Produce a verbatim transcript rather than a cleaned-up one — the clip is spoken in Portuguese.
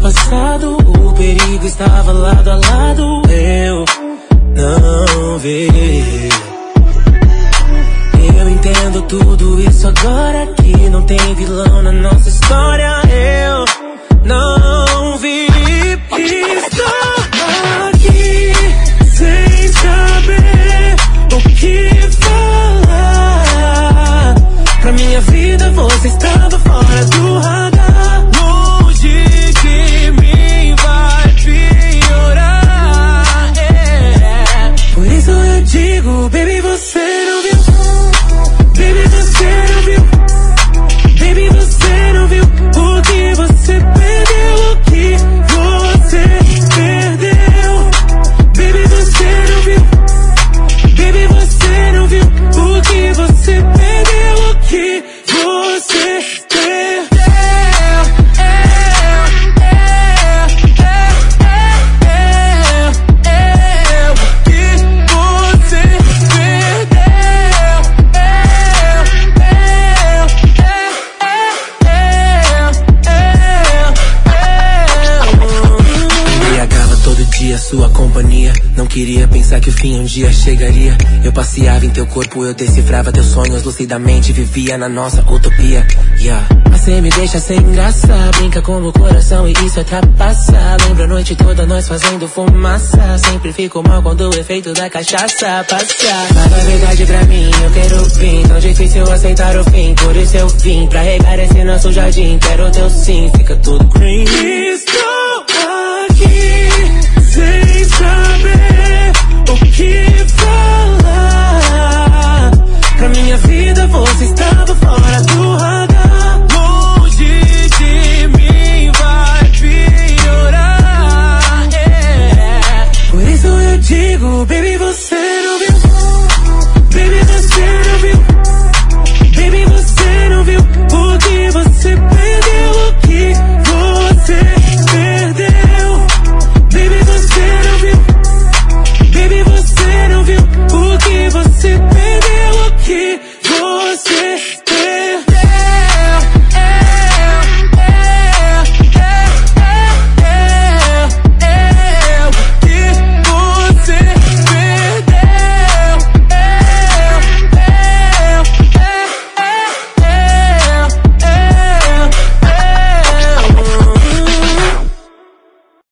passado, o perigo estava lado a lado. Eu não vi. Eu entendo tudo isso agora, que não tem vilão na nossa história. Eu não vi. Estou aqui sem saber o que falar. Pra minha vida você estava fora do radar. Longe de mim vai piorar, yeah. Por isso eu digo, baby, você não viu. Baby, você não viu. Baby, você não viu o que você perdeu, o que você perdeu. Baby, você não viu. Baby, você não viu o que você perdeu, o que você perdeu. Sua companhia, não queria pensar que o fim um dia chegaria. Eu passeava em teu corpo, eu decifrava teus sonhos lucidamente, vivia na nossa utopia, yeah. Você me deixa sem graça, brinca com o coração e isso é trapaça. Lembro a noite toda nós fazendo fumaça. Sempre fico mal quando o efeito da cachaça passa. Fala a verdade pra mim, eu quero o fim. Tão difícil aceitar o fim, por isso eu vim pra regar esse nosso jardim. Quero teu sim, fica tudo green. Estou